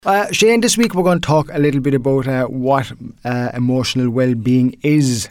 Shane, this week we're going to talk a little bit about what emotional well-being is.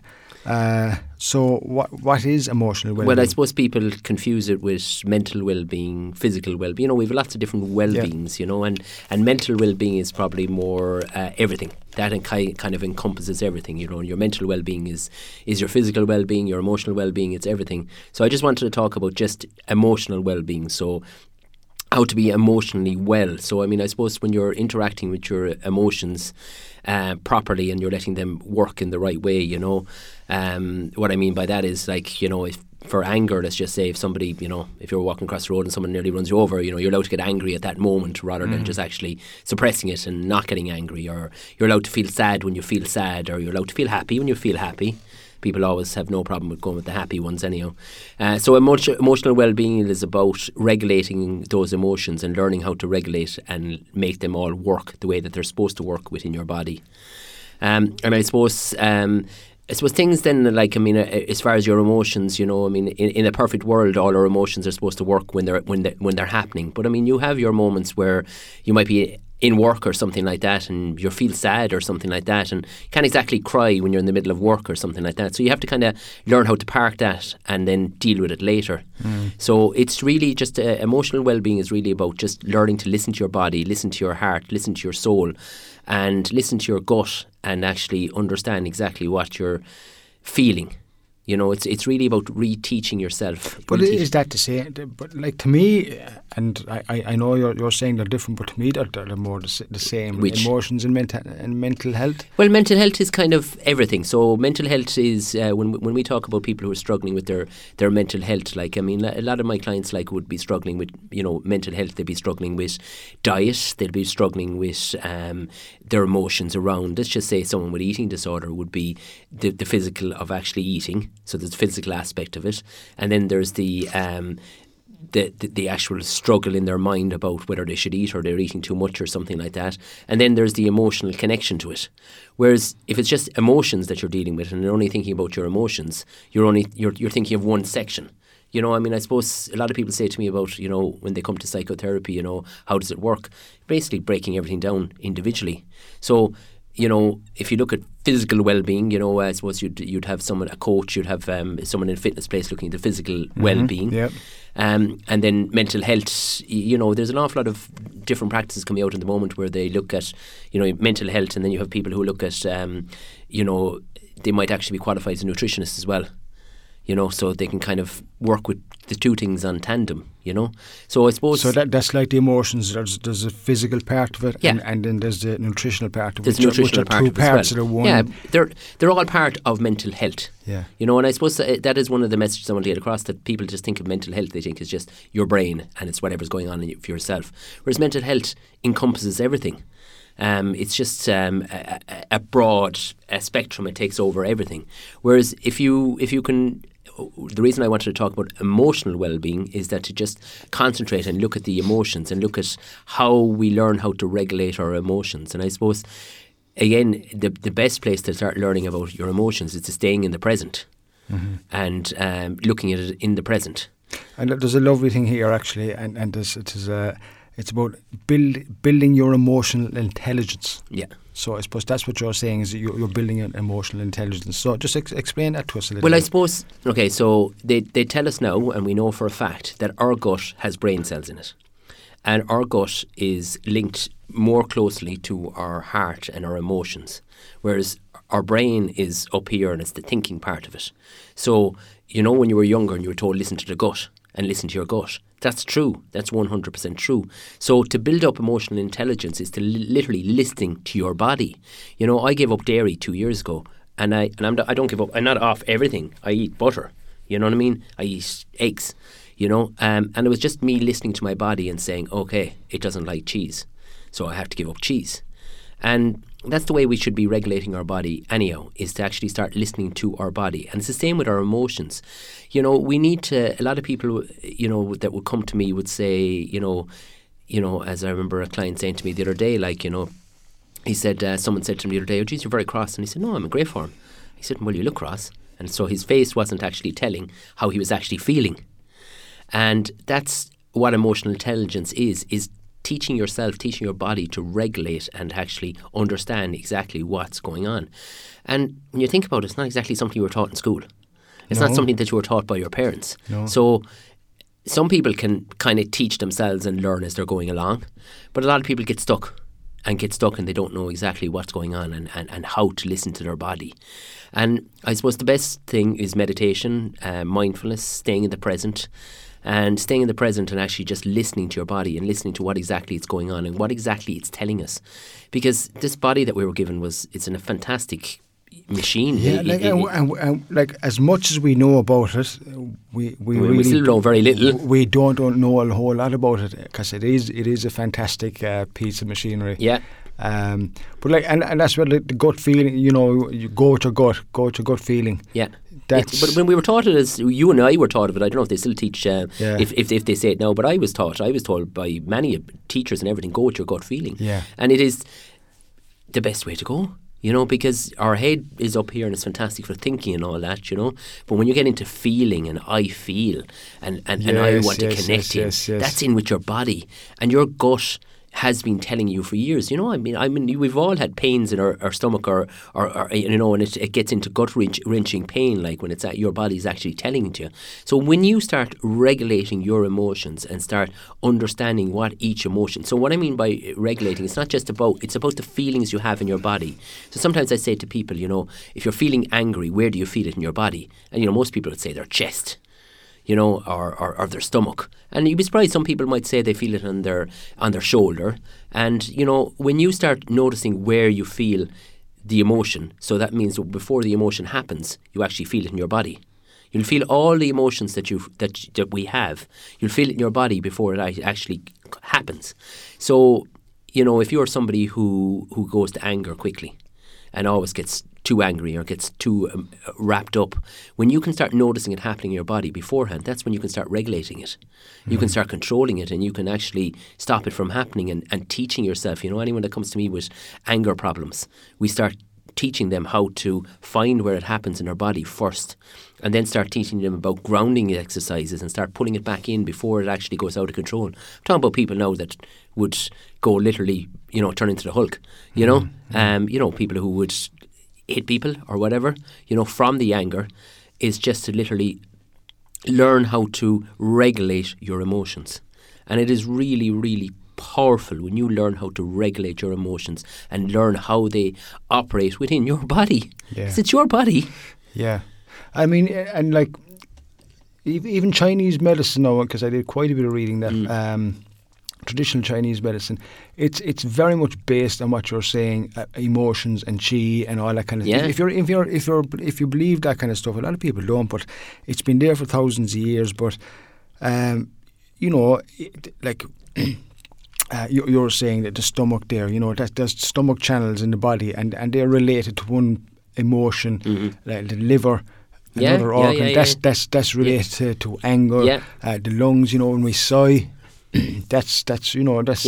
So what is emotional well-being? Well, I suppose people confuse it with mental well-being, physical well-being. We have lots of different well-beings, and mental well-being is probably more everything. That kind of encompasses everything, Your mental well-being is your physical well-being, your emotional well-being, it's everything. So I just wanted to talk about just emotional well-being. So how to be emotionally well. So, I suppose when you're interacting with your emotions properly and you're letting them work in the right way, what I mean by that is if for anger, let's just say if somebody, if you're walking across the road and someone nearly runs you over, you're allowed to get angry at that moment rather than just actually suppressing it and not getting angry, or you're allowed to feel sad when you feel sad, or you're allowed to feel happy when you feel happy. People always have no problem with going with the happy ones anyhow. So emotional well-being is about regulating those emotions and learning how to regulate and make them all work the way that they're supposed to work within your body. And I suppose things then, as far as your emotions, in a perfect world, all our emotions are supposed to work when they're happening. But you have your moments where you might be in work or something like that and you feel sad or something like that, and you can't exactly cry when you're in the middle of work or something like that. So you have to kind of learn how to park that and then deal with it later. So it's really just emotional well-being is really about just learning to listen to your body, listen to your heart, listen to your soul, and listen to your gut and actually understand exactly what you're feeling. It's really about reteaching yourself. But is that to say? But to me, and I know you're saying they're different, but to me they're more the same. Which? Emotions and mental health. Well, mental health is kind of everything. So mental health is when we talk about people who are struggling with their mental health. A lot of my clients would be struggling with mental health. They'd be struggling with diet. They'd be struggling with their emotions around. Let's just say someone with eating disorder would be the physical of actually eating. So there's the physical aspect of it, and then there's the actual struggle in their mind about whether they should eat or they're eating too much or something like that. And then there's the emotional connection to it. Whereas if it's just emotions that you're dealing with and you're only thinking about your emotions, you're thinking of one section. I suppose a lot of people say to me about, when they come to psychotherapy, how does it work? Basically breaking everything down individually. So, if you look at physical well-being, I suppose you'd have a coach, you'd have someone in a fitness place looking at the physical well-being. Yep. And then mental health, there's an awful lot of different practices coming out at the moment where they look at, mental health, and then you have people who look at, they might actually be qualified as a nutritionist as well. So they can kind of work with the two things on tandem, So I suppose... So that's like the emotions. There's a physical part of it, yeah. and then there's the nutritional part of it. There's the nutritional part two parts as well. That are one. Yeah, they're all part of mental health. Yeah. And I suppose that is one of the messages I want to get across, that people just think of mental health, they think it's just your brain and it's whatever's going on for yourself. Whereas mental health encompasses everything. It's just a broad spectrum. It takes over everything. Whereas if you can... The reason I wanted to talk about emotional well-being is that to just concentrate and look at the emotions and look at how we learn how to regulate our emotions. And I suppose, again, the best place to start learning about your emotions is to staying in the present and looking at it in the present. And there's a lovely thing here, actually, and it's about building your emotional intelligence. Yeah. So I suppose that's what you're saying, is that you're building an emotional intelligence. So just explain that to us a little bit. Well, I suppose, okay, so they tell us now, and we know for a fact, that our gut has brain cells in it. And our gut is linked more closely to our heart and our emotions, whereas our brain is up here and it's the thinking part of it. So, when you were younger and you were told, listen to the gut and listen to your gut, that's true. That's 100% true. So to build up emotional intelligence is to literally listening to your body. I gave up dairy 2 years ago, and I don't give up. I'm not off everything. I eat butter. You know what I mean? I eat eggs. And it was just me listening to my body and saying, okay, it doesn't like cheese, so I have to give up cheese. And that's the way we should be regulating our body anyhow, is to actually start listening to our body. And it's the same with our emotions. We need to, a lot of people, that would come to me would say, as I remember a client saying to me the other day, he said, someone said to him the other day, oh, geez, you're very cross. And he said, no, I'm in great form. He said, well, you look cross. And so his face wasn't actually telling how he was actually feeling. And that's what emotional intelligence is teaching yourself, teaching your body to regulate and actually understand exactly what's going on. And when you think about it, it's not exactly something you were taught in school. It's not something that you were taught by your parents. No. So some people can kind of teach themselves and learn as they're going along, but a lot of people get stuck and they don't know exactly what's going on and how to listen to their body. And I suppose the best thing is meditation, mindfulness, staying in the present, and staying in the present and actually just listening to your body and listening to what exactly is going on and what exactly it's telling us. Because this body that we were given it's in a fantastic machine. Yeah, and like as much as we know about it, we really still know very little. We don't know a whole lot about it, because it is a fantastic piece of machinery. Yeah. But like, and that's where the gut feeling. You know, you go with your gut feeling. Yeah. But when we were taught it, as you and I were taught of it, I don't know if they still teach if they say it now, but I was told by many teachers and everything, go with your gut feeling. Yeah. And it is the best way to go. You know, because our head is up here and it's fantastic for thinking and all that, you know. But when you get into feeling and I feel and I want to connect in, that's in with your body. And your gut has been telling you for years, you know. I mean, we've all had pains in our stomach or you know, and it gets into gut wrenching pain, like when it's your body's actually telling it to you. So when you start regulating your emotions and start understanding what each emotion. So what I mean by regulating, it's about the feelings you have in your body. So sometimes I say to people, you know, if you're feeling angry, where do you feel it in your body? And you know, most people would say their chest, you know, or their stomach. And you'd be surprised, some people might say they feel it on their shoulder. And, you know, when you start noticing where you feel the emotion, so that means before the emotion happens, you actually feel it in your body. You'll feel all the emotions that we have. You'll feel it in your body before it actually happens. So, you know, if you're somebody who goes to anger quickly and always gets too angry or gets too wrapped up, when you can start noticing it happening in your body beforehand, that's when you can start regulating it. You can start controlling it, and you can actually stop it from happening and teaching yourself. You know, anyone that comes to me with anger problems, we start teaching them how to find where it happens in their body first, and then start teaching them about grounding exercises and start pulling it back in before it actually goes out of control. I'm talking about people now that would go literally, you know, turn into the Hulk, you know, you know, people who would hit people or whatever, you know, from the anger, is just to literally learn how to regulate your emotions. And it is really, really powerful when you learn how to regulate your emotions and learn how they operate within your body. Yeah. 'Cause it's your body. Yeah. I mean, and like, even Chinese medicine now, because I did quite a bit of reading that, traditional Chinese medicine, it's very much based on what you're saying, emotions and qi and all that kind of Yeah. thing. If you believe that kind of stuff, a lot of people don't, but it's been there for thousands of years. But you know, you're saying that the stomach there, you know, there's stomach channels in the body, and they're related to one emotion, like the liver. Another organ that's related to anger. Yeah. The lungs, you know, when we sigh, that's you know, that's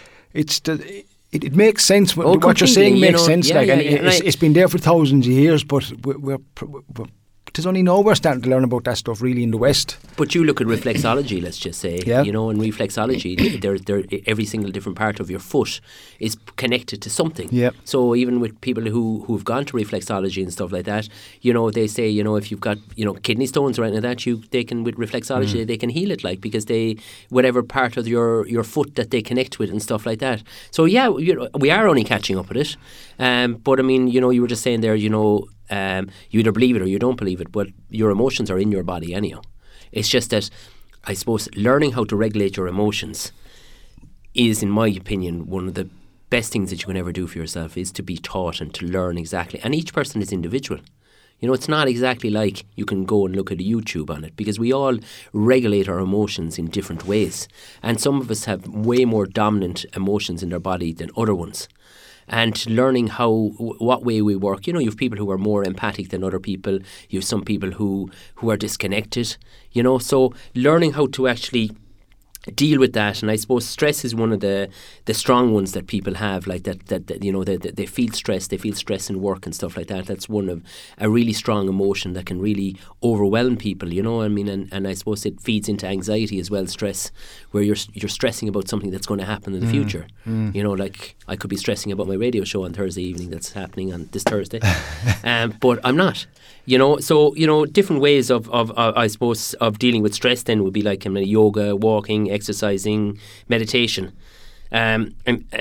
it makes sense. What you're saying makes sense. It's been there for thousands of years, but it's only now we're starting to learn about that stuff really in the West. But you look at reflexology, let's just say, you know, in reflexology, every single different part of your foot is connected to something. Yeah. So even with people who've gone to reflexology and stuff like that, you know, they say, you know, if you've got, you know, kidney stones or anything like that, they can, with reflexology, they can heal it, like, because whatever part of your foot that they connect with and stuff like that. So yeah, you know, we are only catching up with it. But I mean, you know, you were just saying there, you know, you either believe it or you don't believe it, but your emotions are in your body anyhow. It's just that, I suppose, learning how to regulate your emotions is, in my opinion, one of the best things that you can ever do for yourself, is to be taught and to learn exactly. And each person is individual. You know, it's not exactly like you can go and look at a YouTube on it, because we all regulate our emotions in different ways. And some of us have way more dominant emotions in their body than other ones. And learning what way we work. You know, you have people who are more empathic than other people. You have some people who are disconnected, you know. So learning how to actually deal with that. And I suppose stress is one of the strong ones that people have, like that you know, they feel stress in work and stuff like that. That's one of a really strong emotion that can really overwhelm people, you know. I mean, and I suppose it feeds into anxiety as well, stress, where you're stressing about something that's going to happen in the future. You know, like I could be stressing about my radio show on Thursday evening that's happening on this Thursday, but I'm not. You know, so, you know, different ways of I suppose, of dealing with stress then would be like yoga, walking, exercising, meditation, and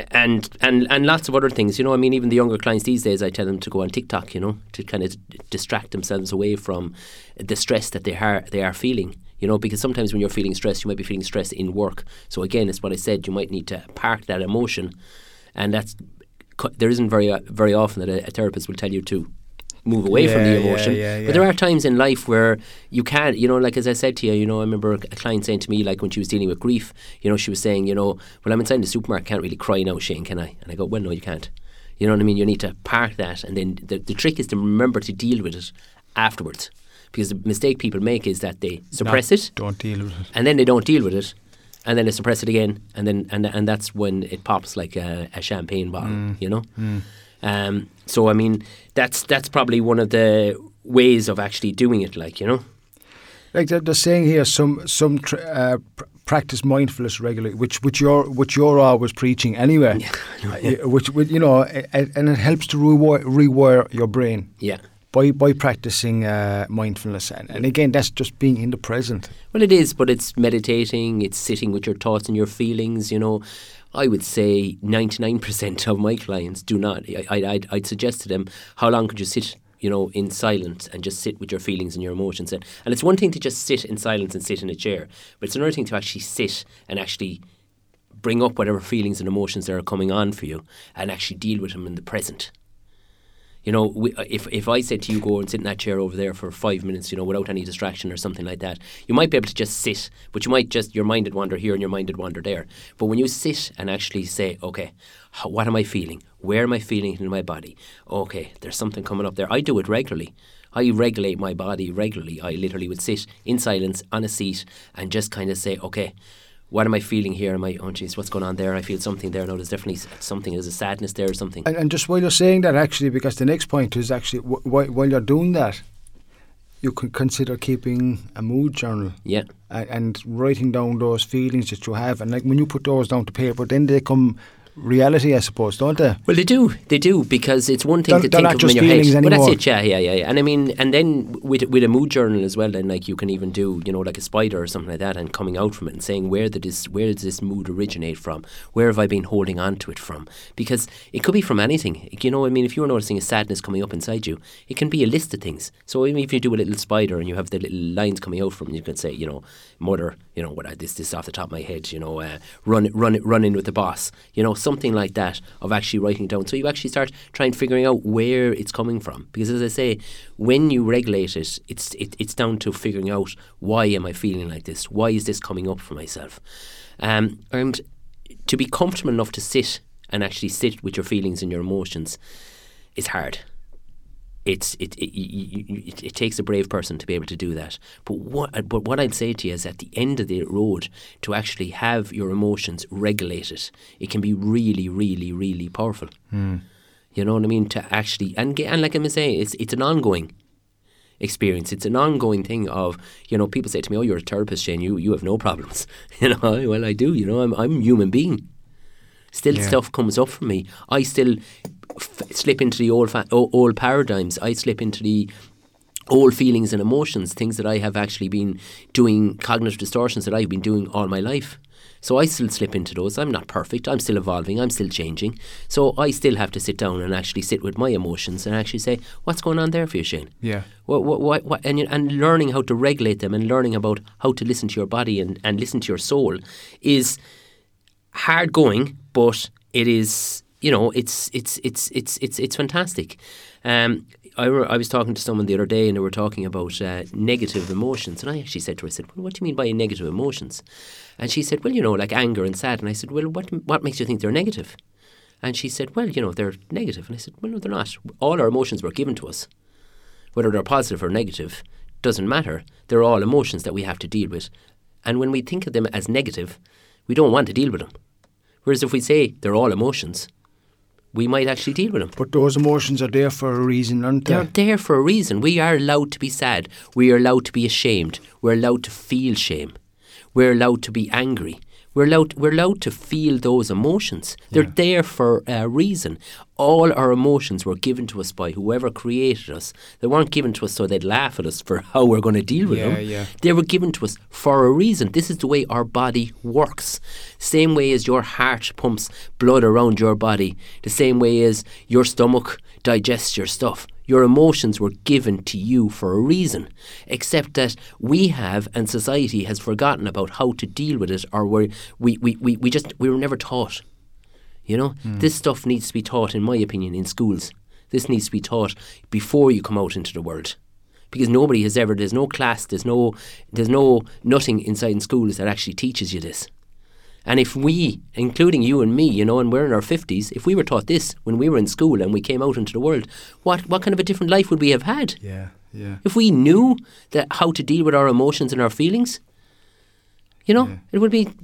lots of other things. You know, I mean, even the younger clients these days, I tell them to go on TikTok, you know, to kind of distract themselves away from the stress that they are feeling. You know, because sometimes when you're feeling stress, you might be feeling stress in work. So again, it's what I said, you might need to park that emotion, and there isn't very often that a therapist will tell you to move away from the emotion. But there are times in life where you can't, you know, like as I said to you, you know, I remember a client saying to me, like when she was dealing with grief, you know, she was saying, you know, well, I'm inside the supermarket, can't really cry now, Shane, can I? And I go, well, no, you can't. You know what I mean? You need to park that, and then the trick is to remember to deal with it afterwards. Because the mistake people make is that they suppress it, don't deal with it, and then they don't deal with it, and then they suppress it again, and then and that's when it pops like a champagne bottle, you know. So I mean, that's probably one of the ways of actually doing it, like, you know. Like they're saying here, some practice mindfulness regularly, which you're always preaching anyway. Which you know, and it helps to rewire your brain. Yeah. By practicing mindfulness, and again, that's just being in the present. Well, it is, but it's meditating, it's sitting with your thoughts and your feelings, you know. I would say 99% of my clients do not. I'd suggest to them, how long could you sit, you know, in silence and just sit with your feelings and your emotions? And it's one thing to just sit in silence and sit in a chair, but it's another thing to actually sit and actually bring up whatever feelings and emotions that are coming on for you and actually deal with them in the present. You know, if I said to you, go and sit in that chair over there for 5 minutes, you know, without any distraction or something like that, you might be able to just sit, but you might just, your mind would wander here and your mind would wander there. But when you sit and actually say, okay, what am I feeling? Where am I feeling it in my body? Okay, there's something coming up there. I do it regularly. I regulate my body regularly. I literally would sit in silence on a seat and just kind of say, okay, what am I feeling here? Am I, oh geez, what's going on there? I feel something there. No, there's definitely something. There's a sadness there or something. And just while you're saying that, actually, because the next point is actually, while you're doing that, you could consider keeping a mood journal. Yeah. And writing down those feelings that you have. And like when you put those down to paper, then they come reality, I suppose, don't they? Well, they do, because it's one thing to think of them in your head. Anymore. Well, that's it, yeah. And I mean, and then with a mood journal as well, then like you can even do, you know, like a spider or something like that, and coming out from it and saying, where does this mood originate from? Where have I been holding on to it from? Because it could be from anything. You know, I mean, if you're noticing a sadness coming up inside you, it can be a list of things. So even if you do a little spider and you have the little lines coming out from it, you can say, you know, mother, you know, this off the top of my head, you know, run in with the boss, you know, something like that, of actually writing down. So you actually start figuring out where it's coming from, because as I say, when you regulate it, it's down to figuring out, why am I feeling like this? Why is this coming up for myself? And to be comfortable enough to sit and actually sit with your feelings and your emotions is hard. It takes a brave person to be able to do that. But what I'd say to you is, at the end of the road, to actually have your emotions regulated, it can be really, really, really powerful. You know what I mean? To actually, and like I'm saying, it's an ongoing experience. It's an ongoing thing of, you know, people say to me, oh, you're a therapist, Shane, you have no problems. You know, well, I do, you know, I'm a human being. Still, stuff comes up for me. I still slip into the old paradigms. I slip into the old feelings and emotions, things that I have actually been doing, cognitive distortions that I've been doing all my life. So I still slip into those. I'm not perfect. I'm still evolving. I'm still changing. So I still have to sit down and actually sit with my emotions and actually say, what's going on there for you, Shane? Yeah. What, and learning how to regulate them, and learning about how to listen to your body and listen to your soul is hard going, but it is, you know, it's fantastic. I was talking to someone the other day, and they were talking about negative emotions, and I actually said to her, I said, well, what do you mean by negative emotions? And she said, well, you know, like anger and sad. And I said, well, what makes you think they're negative? And she said, well, you know, they're negative. And I said, well, no, they're not. All our emotions were given to us. Whether they're positive or negative doesn't matter. They're all emotions that we have to deal with And when we think of them as negative, we don't want to deal with them. Whereas if we say they're all emotions, we might actually deal with them. But those emotions are there for a reason, aren't they? They're there for a reason. We are allowed to be sad. We are allowed to be ashamed. We're allowed to feel shame. We're allowed to be angry. We're allowed to feel those emotions. They're there for a reason. All our emotions were given to us by whoever created us. They weren't given to us so they'd laugh at us for how we're going to deal with them. Yeah. They were given to us for a reason. This is the way our body works. Same way as your heart pumps blood around your body. The same way as your stomach digests your stuff. Your emotions were given to you for a reason, except that we have, and society has forgotten about how to deal with it, or we were never taught. You know, this stuff needs to be taught, in my opinion, in schools. This needs to be taught before you come out into the world, because nobody has ever. There's no class. There's nothing inside in schools that actually teaches you this. And if we, including you and me, you know, and we're in our 50s, if we were taught this when we were in school and we came out into the world, what kind of a different life would we have had? Yeah. If we knew that how to deal with our emotions and our feelings, you know, it would be.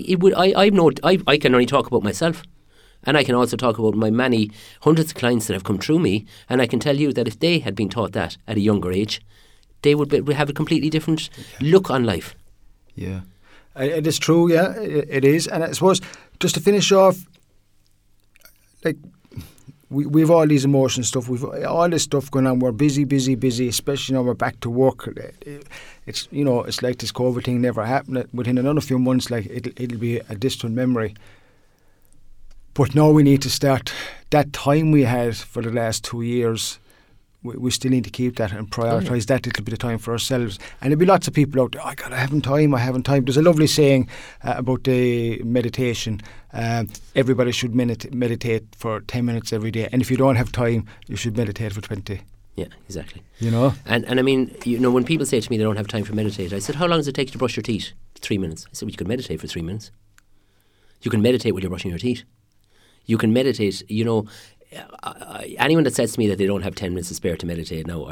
I can only talk about myself, and I can also talk about my many hundreds of clients that have come through me, and I can tell you that if they had been taught that at a younger age, they would have a completely different look on life. Yeah. It is true, yeah, it is. And I suppose, just to finish off, like, we've all these emotion stuff, we've all this stuff going on, we're busy, especially now we're back to work. It's, you know, it's like this COVID thing never happened. Within another few months, like, it'll be a distant memory. But now we need to start, that time we had for the last 2 years, we still need to keep that and prioritise that little bit of time for ourselves. And there'll be lots of people out there, oh God, I haven't time. There's a lovely saying about the meditation. Everybody should meditate for 10 minutes every day. And if you don't have time, you should meditate for 20. Yeah, exactly. You know? And I mean, you know, when people say to me they don't have time for meditate, I said, how long does it take you to brush your teeth? 3 minutes. I said, well, you can meditate for 3 minutes. You can meditate while you're brushing your teeth. You can meditate, you know. Anyone that says to me that they don't have 10 minutes to spare to meditate, no,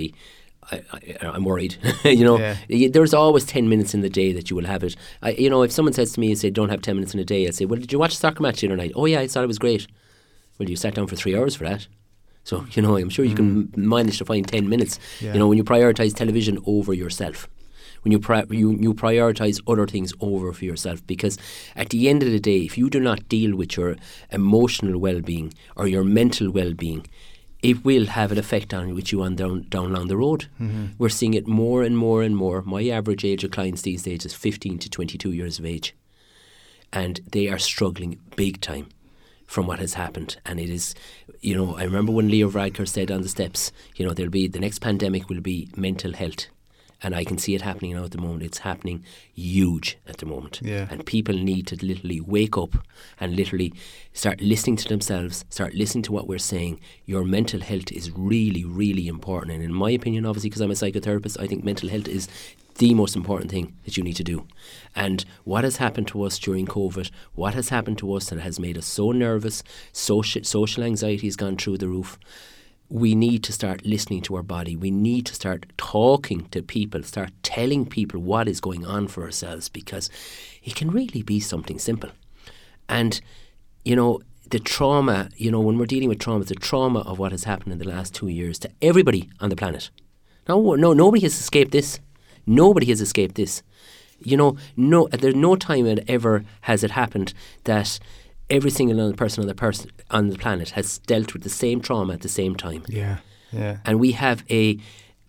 I'm worried. You know, there's always 10 minutes in the day that you will have it. You know, if someone says to me, say, don't have 10 minutes in a day, I say, well, did you watch a soccer match the other night? Oh yeah, I thought it was great. Well, you sat down for 3 hours for that. So, you know, I'm sure you can manage to find 10 minutes. You know, when you prioritise television over yourself. When you prioritise other things over for yourself, because at the end of the day, if you do not deal with your emotional well-being or your mental well-being, it will have an effect on you on down along the road. We're seeing it more and more and more. My average age of clients these days is 15 to 22 years of age, and they are struggling big time from what has happened. And it is, you know, I remember when Leo Varadkar said on the steps, you know, the next pandemic will be mental health. And I can see it happening now at the moment. It's happening huge at the moment. Yeah. And people need to literally wake up and literally start listening to themselves, start listening to what we're saying. Your mental health is really, really important. And in my opinion, obviously, because I'm a psychotherapist, I think mental health is the most important thing that you need to do. And what has happened to us during COVID, what has happened to us that has made us so nervous, social anxiety has gone through the roof. We need to start listening to our body. We need to start talking to people, start telling people what is going on for ourselves, because it can really be something simple. And, you know, the trauma, you know, when we're dealing with trauma, the trauma of what has happened in the last 2 years to everybody on the planet. No, nobody has escaped this. Nobody has escaped this. You know, there's no time ever has it happened that every single person on the planet has dealt with the same trauma at the same time. Yeah. And we have a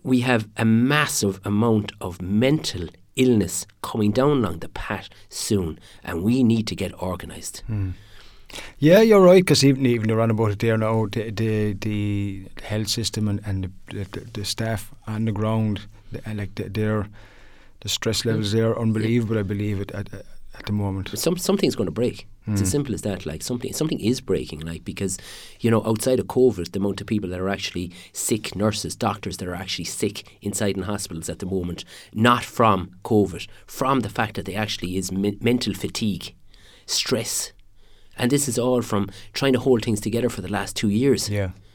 massive amount of mental illness coming down along the path soon, and we need to get organised. Yeah, you're right, because even you're on about it there now, the health system and the staff on the ground, the stress levels there are unbelievable, I believe, at the moment. Something's going to break. It's as simple as that. Like something is breaking. Like, because, you know, outside of COVID, the amount of people that are actually sick, nurses, doctors that are actually sick inside in hospitals at the moment, not from COVID, from the fact that they actually is mental fatigue, stress, and this is all from trying to hold things together for the last 2 years. Yeah.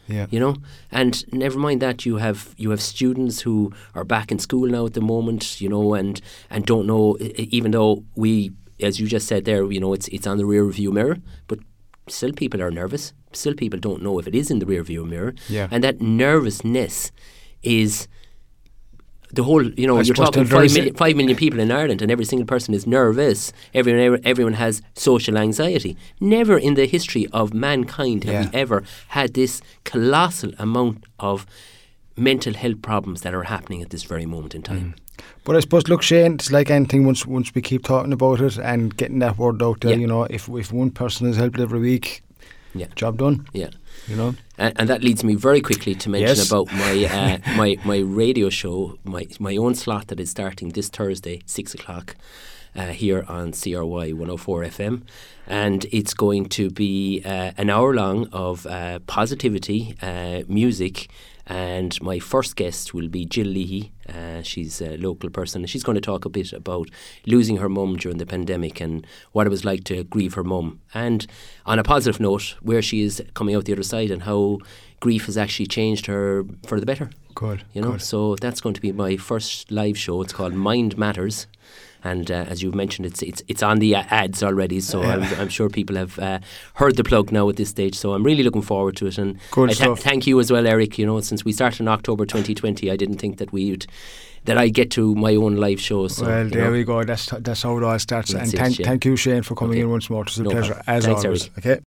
Yeah. You know, and never mind that you have students who are back in school now at the moment, you know, and don't know, even though we, as you just said there, you know, it's on the rear view mirror, but still people are nervous. Still people don't know if it is in the rear view mirror. Yeah. And that nervousness is the whole, you know, you're talking 5 million people in Ireland, and every single person is nervous. Everyone has social anxiety. Never in the history of mankind have we ever had this colossal amount of mental health problems that are happening at this very moment in time. But I suppose, look, Shane, it's like anything. Once we keep talking about it and getting that word out there, you know, if one person is helped every week, job done. Yeah. You know, and that leads me very quickly to mention about my my radio show, my own slot that is starting this Thursday, 6:00, here on CRY 104 FM, and it's going to be an hour long of positivity, music. And my first guest will be Jill Leahy. She's a local person, and she's going to talk a bit about losing her mum during the pandemic and what it was like to grieve her mum. And on a positive note, where she is coming out the other side and how grief has actually changed her for the better. Good. You know, so that's going to be my first live show. It's called Mind Matters. And as you mentioned, it's on the ads already, so I'm sure people have heard the plug now at this stage. So I'm really looking forward to it. And thank you as well, Eric. You know, since we started in October 2020, I didn't think that I'd get to my own live show. So, well, there we go. That's how it all starts. And thank you, Shane, for coming in once more. It was a pleasure, as always. Okay.